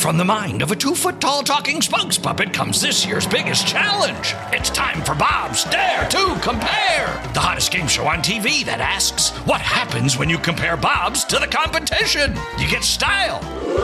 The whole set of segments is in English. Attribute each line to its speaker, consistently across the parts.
Speaker 1: From the mind of a 2-foot-tall talking spokes puppet comes this year's biggest challenge. It's time for Bob's Dare to Compare, the hottest game show on TV that asks, what happens when you compare Bob's to the competition? You get style.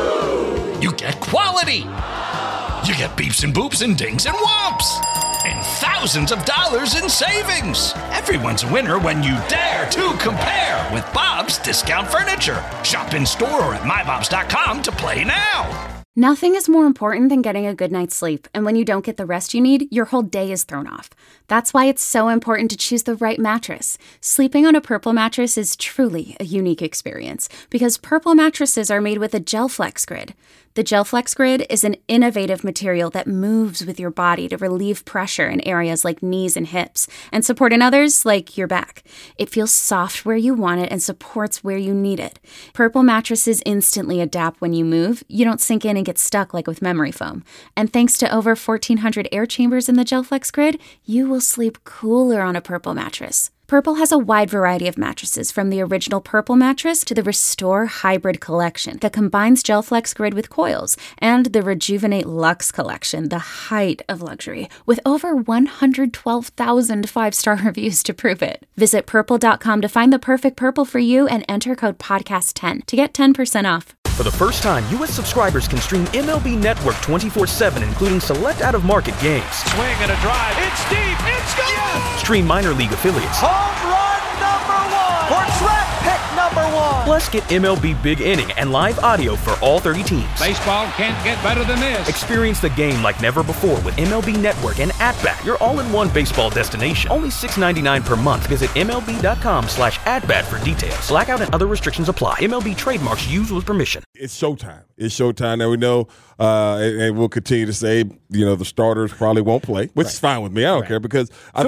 Speaker 1: You get quality. You get beeps and boops and dings and whomps. And thousands of dollars in savings. Everyone's a winner when you dare to compare with Bob's Discount Furniture. Shop in store or at mybobs.com to play now.
Speaker 2: Nothing is more important than getting a good night's sleep, and when you don't get the rest you need, your whole day is thrown off. That's why it's so important to choose the right mattress. Sleeping on a Purple mattress is truly a unique experience, because Purple mattresses are made with a GelFlex Grid. The GelFlex Grid is an innovative material that moves with your body to relieve pressure in areas like knees and hips, and support in others like your back. It feels soft where you want it and supports where you need it. Purple mattresses instantly adapt when you move. You don't sink in and get stuck like with memory foam. And thanks to over 1,400 air chambers in the GelFlex Grid, you will sleep cooler on a Purple mattress. Purple has a wide variety of mattresses, from the original Purple mattress to the Restore Hybrid collection that combines GelFlex Grid with coils, and the Rejuvenate Luxe collection, the height of luxury, with over 112,000 five-star reviews to prove it. Visit purple.com to find the perfect Purple for you and enter code podcast10 to get 10% off.
Speaker 3: For the first time, U.S. subscribers can stream MLB Network 24/7, including select out-of-market games.
Speaker 4: Swing and a drive. It's deep. It's gone. Yes!
Speaker 3: Stream minor league affiliates.
Speaker 4: Home run number 1. Or draft pick number 1.
Speaker 3: Plus, get MLB Big Inning and live audio for all 30 teams.
Speaker 4: Baseball can't get better than this.
Speaker 3: Experience the game like never before with MLB Network and @Bat, your all-in-one baseball destination. Only $6.99 per month. Visit MLB.com/@Bat for details. Blackout and other restrictions apply. MLB trademarks used with permission.
Speaker 5: It's showtime. It's showtime. Now we know, and we'll continue to say, the starters probably won't play, which is fine with me. I don't care, because I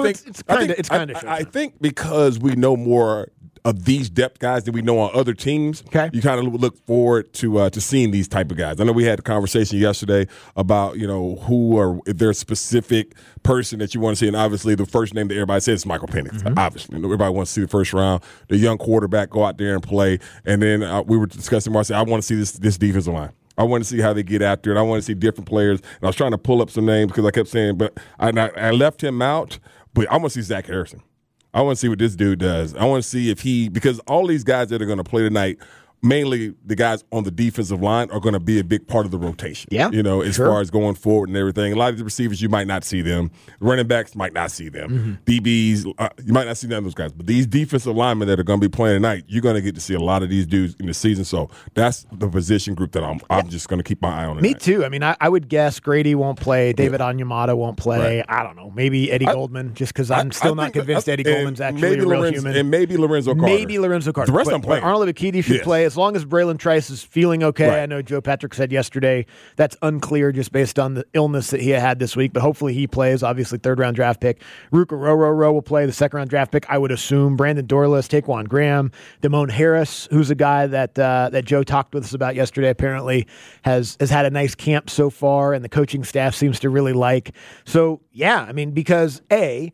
Speaker 5: think because we know more of these depth guys that we know on other teams, you kind of look forward to seeing these type of guys. I know we had a conversation yesterday about who, or if there's a specific person that you want to see, and obviously the first name that everybody says is Michael Penix. Obviously, everybody wants to see the first round, the young quarterback go out there and play. And then we were discussing, Marcy, I want to see this defensive line. I want to see how they get after it. I want to see different players. And I was trying to pull up some names because I kept saying, but I left him out. But I want to see Zach Harrison. I want to see what this dude does. I want to see if because all these guys that are going to play tonight, mainly the guys on the defensive line, are going to be a big part of the rotation.
Speaker 6: Yeah.
Speaker 5: As far as going forward and everything. A lot of the receivers, you might not see them. Running backs might not see them. DBs, you might not see none of those guys. But these defensive linemen that are going to be playing tonight, you're going to get to see a lot of these dudes in the season. So that's the position group that I'm just going to keep my eye on tonight.
Speaker 6: Me too. I mean, I would guess Grady won't play. David Onyemata won't play. Right. I don't know. Maybe Eddie Goldman, just because I'm still not convinced Eddie Goldman's actually a real human.
Speaker 5: And maybe Lorenzo Carter.
Speaker 6: The
Speaker 5: rest I'm playing.
Speaker 6: Arnold Ebiketie should play as long as Braylon Trice is feeling okay. Right. I know Joe Patrick said yesterday that's unclear just based on the illness that he had this week, but hopefully he plays. Obviously, third-round draft pick. Ruka Rororo will play, the second-round draft pick, I would assume. Brandon Dorlus, Taquan Graham, Damone Harris, who's a guy that Joe talked with us about yesterday, apparently has had a nice camp so far, and the coaching staff seems to really like. So, yeah, I mean, because,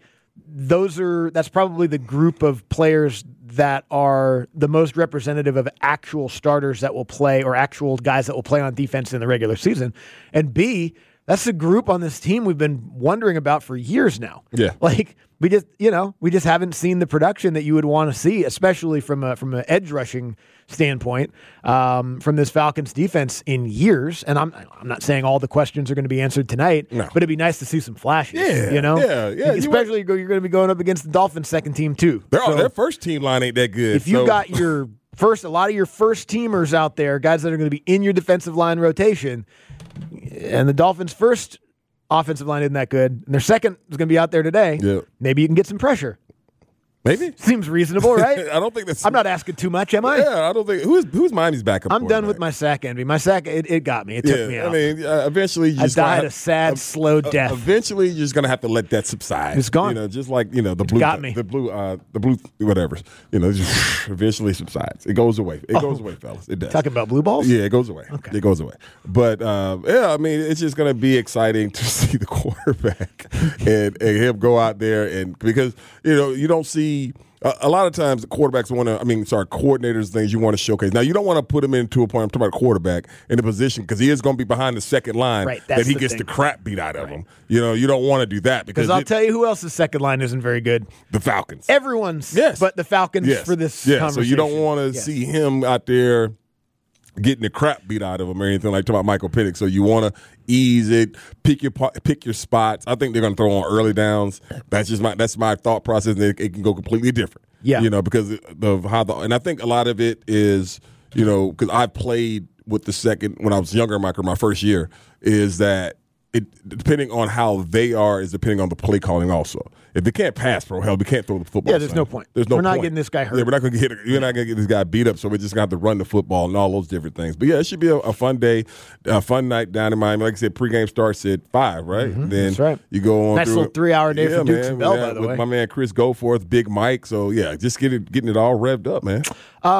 Speaker 6: that's probably the group of players that are the most representative of actual starters that will play, or actual guys that will play on defense in the regular season. And B, that's the group on this team we've been wondering about for years now.
Speaker 5: Yeah.
Speaker 6: We just haven't seen the production that you would want to see, especially from an edge rushing standpoint, from this Falcons defense in years. And I'm not saying all the questions are going to be answered tonight, but it'd be nice to see some flashes.
Speaker 5: Yeah.
Speaker 6: Especially you're going to be going up against the Dolphins' second team too.
Speaker 5: Their first team line ain't that good.
Speaker 6: If you got a lot of your first teamers out there, guys that are going to be in your defensive line rotation, and the Dolphins' first offensive line isn't that good, and their second is going to be out there today, maybe you can get some pressure.
Speaker 5: Maybe.
Speaker 6: Seems reasonable, right?
Speaker 5: I don't think that's...
Speaker 6: I'm not asking too much, am I?
Speaker 5: Yeah, I don't think... Who's Miami's backup?
Speaker 6: I'm done with my sack envy. My sack, it got me. It took me out.
Speaker 5: I mean, eventually...
Speaker 6: I died a sad, slow death.
Speaker 5: Eventually, you're just going to have to let that subside.
Speaker 6: It's gone.
Speaker 5: Just like, the blue...
Speaker 6: got me.
Speaker 5: The blue, whatever. Just eventually subsides. It goes away. It goes away, fellas. It does.
Speaker 6: Talking about blue balls?
Speaker 5: Yeah, it goes away.
Speaker 6: Okay.
Speaker 5: It goes away. But, I mean, it's just going to be exciting to see the quarterback and him go out there, and because, you don't see... A lot of times, quarterbacks coordinators, things you want to showcase. Now, you don't want to put him into a point. I'm talking about a quarterback in a position because he is going to be behind the second line that he gets the crap beat out of him. You know, you don't want to do that because
Speaker 6: I'll tell you who else's second line isn't very good.
Speaker 5: The Falcons.
Speaker 6: Everyone's, but the Falcons for this conversation.
Speaker 5: So you don't want to see him out there getting the crap beat out of him or anything like talking about Michael Penix. So you want to ease it, pick your spots. I think they're going to throw on early downs. That's my thought process. And it can go completely different.
Speaker 6: Yeah,
Speaker 5: you know, because of how and I think a lot of it is, you know, because I played with the second when I was younger, my first year, is that it depending on how they are is depending on the play calling also. If they can't pass, bro, hell, we can't throw the football.
Speaker 6: Yeah, there's no point. We're not getting this guy hurt.
Speaker 5: Yeah, we're not going to get. You're not going to get this guy beat up. So we're just going to have to run the football and all those different things. But yeah, it should be a fun day, a fun night down in Miami. Like I said, pregame starts at 5, right?
Speaker 6: Mm-hmm.
Speaker 5: Then
Speaker 6: that's right.
Speaker 5: You go on.
Speaker 6: Nice little 3-hour day for Dukes and Bell, by the way.
Speaker 5: With my man Chris Goforth, Big Mike. So yeah, just getting it all revved up, man.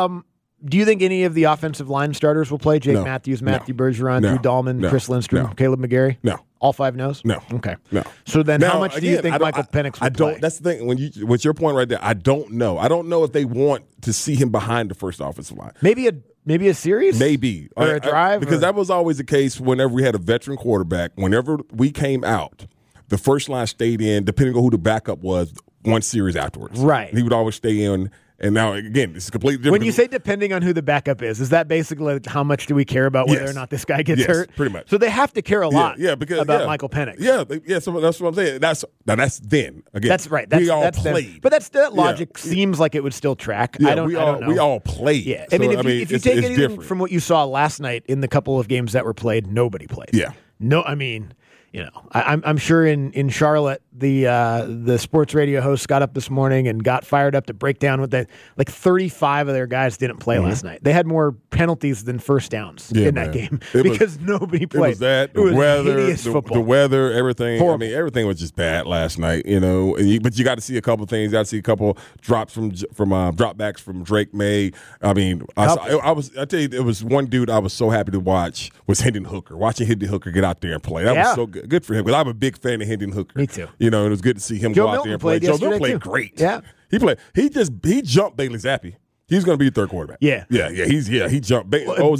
Speaker 6: Do you think any of the offensive line starters will play? Jake Matthews, Matthew Bergeron, Drew Dahlman, Chris Lindstrom, Caleb McGarry?
Speaker 5: No.
Speaker 6: All 5 no's?
Speaker 5: No.
Speaker 6: Okay.
Speaker 5: No.
Speaker 6: So then how much do you think Michael Penix will play?
Speaker 5: That's the thing. With your point right there, I don't know. I don't know if they want to see him behind the first offensive line.
Speaker 6: Maybe a series?
Speaker 5: Maybe.
Speaker 6: Or a drive?
Speaker 5: Because that was always the case whenever we had a veteran quarterback. Whenever we came out, the first line stayed in, depending on who the backup was, one series afterwards.
Speaker 6: Right.
Speaker 5: He would always stay in. And now, again, it's completely different.
Speaker 6: When you say depending on who the backup is that basically how much do we care about whether or not this guy gets hurt?
Speaker 5: Pretty much.
Speaker 6: So they have to care a lot
Speaker 5: about
Speaker 6: Michael Penix.
Speaker 5: Yeah, so that's what I'm saying. That's then. Again,
Speaker 6: that's right.
Speaker 5: We all
Speaker 6: that's
Speaker 5: played.
Speaker 6: Them. But that logic seems like it would still track.
Speaker 5: Yeah,
Speaker 6: I don't know.
Speaker 5: We all played.
Speaker 6: Yeah.
Speaker 5: So,
Speaker 6: I mean, if you take anything
Speaker 5: different
Speaker 6: from what you saw last night in the couple of games that were played, nobody played.
Speaker 5: Yeah.
Speaker 6: No, I mean, you know, I'm sure in Charlotte, the sports radio host got up this morning and got fired up to break down with that. Like 35 of their guys didn't play last night. They had more penalties than first downs in that game because nobody played.
Speaker 5: It was that the weather,
Speaker 6: football.
Speaker 5: The weather, everything.
Speaker 6: Horrible.
Speaker 5: I mean, everything was just bad last night. You know, but you got to see a couple of things. You got to see a couple drops from dropbacks from Drake May. I mean, I tell you, it was one dude I was so happy to watch was Hendon Hooker. Watching Hendon Hooker get out there and play, that was so good. Good for him because I'm a big fan of Hendon Hooker.
Speaker 6: Me too.
Speaker 5: You know, it was good to see him go out there and play. Joe Milton played great.
Speaker 6: Yeah,
Speaker 5: he played. He jumped Bailey Zappi. He's going to be a third quarterback.
Speaker 6: Yeah.
Speaker 5: He jumped.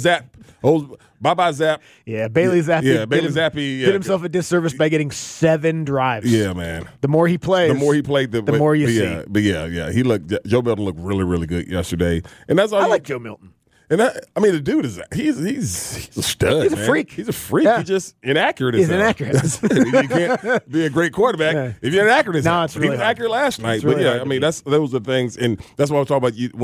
Speaker 5: Bye Zap.
Speaker 6: Yeah, Bailey Zappi.
Speaker 5: Yeah, Bailey Zappi
Speaker 6: did himself a disservice by getting 7 drives.
Speaker 5: Yeah, man.
Speaker 6: The more he plays,
Speaker 5: the
Speaker 6: more you see.
Speaker 5: But yeah. Joe Milton looked really, really good yesterday, and that's all.
Speaker 6: I like Joe Milton.
Speaker 5: And the dude he's a stud.
Speaker 6: He's a freak.
Speaker 5: He's a freak.
Speaker 6: Yeah.
Speaker 5: He's just inaccurate.
Speaker 6: He's inaccurate.
Speaker 5: You can't be a great quarterback if you're inaccurate. He was inaccurate last night. But yeah, I mean those are things, and that's what I'm talking about.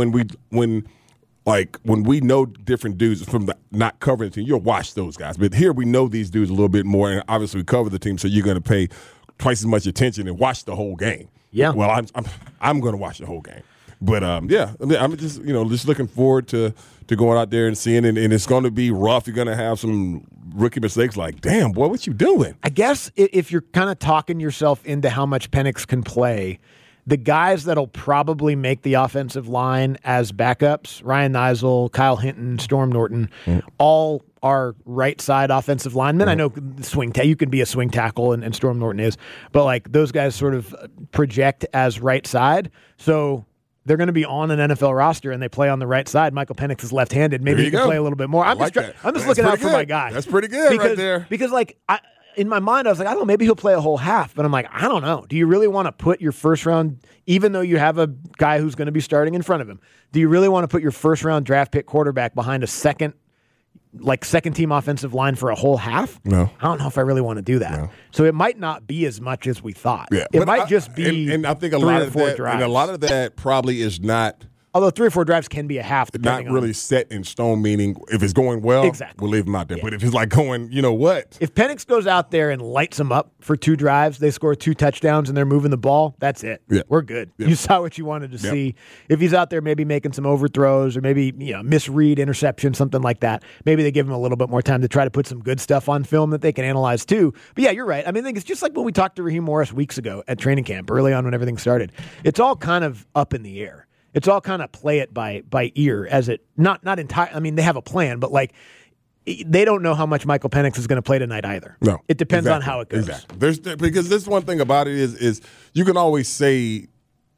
Speaker 5: When we know different dudes from not covering the team, you'll watch those guys. But here we know these dudes a little bit more, and obviously we cover the team, so you're going to pay twice as much attention and watch the whole game.
Speaker 6: Yeah.
Speaker 5: Well, I'm going to watch the whole game. But I'm just looking forward to going out there and seeing it, and it's going to be rough. You're going to have some rookie mistakes like, damn, boy, what you doing?
Speaker 6: I guess if you're kind of talking yourself into how much Penix can play, the guys that'll probably make the offensive line as backups, Ryan Neisel, Kyle Hinton, Storm Norton, all are right side offensive linemen. I know you can be a swing tackle, and Storm Norton is, but like those guys sort of project as right side. So they're going to be on an NFL roster and they play on the right side. Michael Penix is left-handed. Maybe he can play a little bit more. I'm just looking out for my guy.
Speaker 5: That's pretty good right there.
Speaker 6: Because in my mind, I was like, I don't know, maybe he'll play a whole half. But I'm like, I don't know. Do you really want to put your first round, even though you have a guy who's going to be starting in front of him, do you really want to put your first round draft pick quarterback behind a second team offensive line for a whole half?
Speaker 5: No.
Speaker 6: I don't know if I really want to do that. No. So it might not be as much as we thought. Yeah. It might just be
Speaker 5: and I think a
Speaker 6: 3
Speaker 5: lot
Speaker 6: or
Speaker 5: of
Speaker 6: 4
Speaker 5: that,
Speaker 6: drives.
Speaker 5: And a lot of that probably is not.
Speaker 6: Although 3 or 4 drives can be a half.
Speaker 5: Not really set in stone, meaning if it's going well, we'll leave him out there. Yeah. But if it's like going, you know what?
Speaker 6: If Penix goes out there and lights them up for 2 drives, they score 2 touchdowns and they're moving the ball, that's it.
Speaker 5: Yeah.
Speaker 6: We're good. Yeah. You saw what you wanted to see. If he's out there maybe making some overthrows or maybe misread interception, something like that, maybe they give him a little bit more time to try to put some good stuff on film that they can analyze too. But yeah, you're right. I mean, I think it's just like when we talked to Raheem Morris weeks ago at training camp, early on when everything started. It's all kind of up in the air. It's all kind of play it by ear as it not entire. I mean, they have a plan, but like they don't know how much Michael Penix is going to play tonight either.
Speaker 5: No,
Speaker 6: it depends on how it goes.
Speaker 5: Exactly. Because this one thing about it is you can always say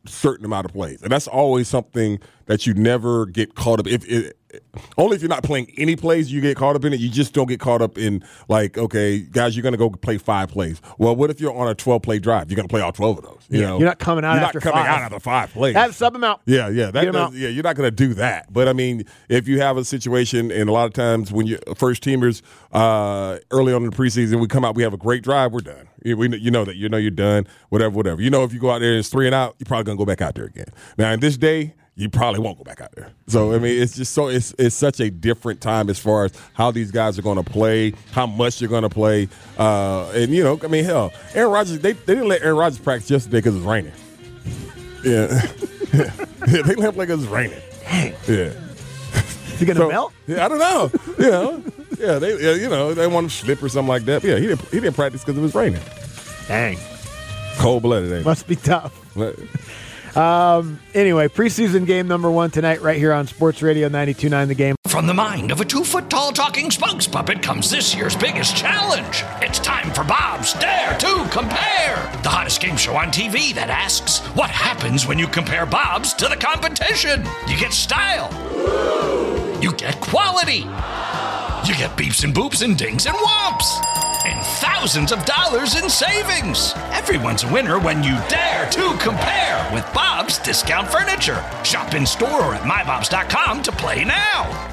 Speaker 5: certain amount of plays. And that's always something that you never get caught up. Only if you're not playing any plays, you get caught up in it. You just don't get caught up in, like, okay, guys, you're going to go play 5 plays. Well, what if you're on a 12-play drive? You're going to play all 12 of those. You know?
Speaker 6: You're not coming out after 5. You're not coming
Speaker 5: out after 5 plays.
Speaker 6: Sub them out.
Speaker 5: Yeah. You're not going to do that. But, I mean, if you have a situation, and a lot of times when you're first-teamers early on in the preseason, we come out, we have a great drive, we're done. You know that. You know you're done, whatever. You know if you go out there and it's 3 and out, you're probably going to go back out there again. Now, in this day, you probably won't go back out there. So, I mean, it's just it's such a different time as far as how these guys are going to play, how much you're going to play. And, you know, I mean, hell, Aaron Rodgers, they didn't let Aaron Rodgers practice yesterday because it was raining. Yeah. They let him play because it was raining.
Speaker 6: Dang.
Speaker 5: Yeah.
Speaker 6: Is he going to melt?
Speaker 5: Yeah, I don't know. They want him to slip or something like that. But yeah, he didn't practice because it was raining.
Speaker 6: Dang.
Speaker 5: Cold-blooded, ain't it?
Speaker 6: Must be tough. Anyway, preseason game number 1 tonight right here on Sports Radio 92.9 The Game.
Speaker 1: From the mind of a 2-foot-tall talking spokes puppet comes this year's biggest challenge. It's time for Bob's Dare to Compare, the hottest game show on TV that asks, what happens when you compare Bob's to the competition? You get style. You get quality. You get beeps and boops and dings and whomps. And thousands of dollars in savings. Everyone's a winner when you dare to compare with Bob's Discount Furniture. Shop in store or at mybobs.com to play now.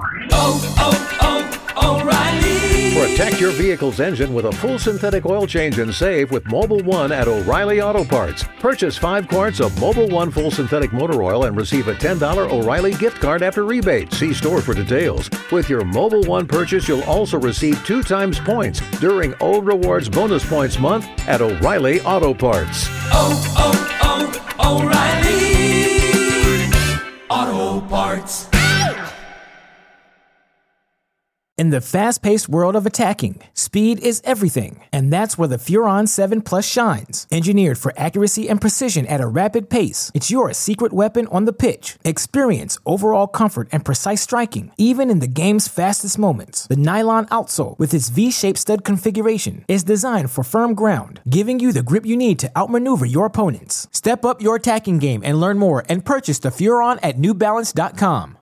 Speaker 7: O'Reilly. Protect your vehicle's engine with a full synthetic oil change and save with Mobil 1 at O'Reilly Auto Parts. Purchase 5 quarts of Mobil 1 full synthetic motor oil and receive a $10 O'Reilly gift card after rebate. See store for details. With your Mobil 1 purchase, you'll also receive 2 times points during O Rewards Bonus Points Month at O'Reilly Auto Parts.
Speaker 8: O'Reilly Auto Parts.
Speaker 9: In the fast-paced world of attacking, speed is everything, and that's where the Furon 7 Plus shines. Engineered for accuracy and precision at a rapid pace, it's your secret weapon on the pitch. Experience overall comfort and precise striking, even in the game's fastest moments. The nylon outsole, with its V-shaped stud configuration, is designed for firm ground, giving you the grip you need to outmaneuver your opponents. Step up your attacking game and learn more and purchase the Furon at NewBalance.com.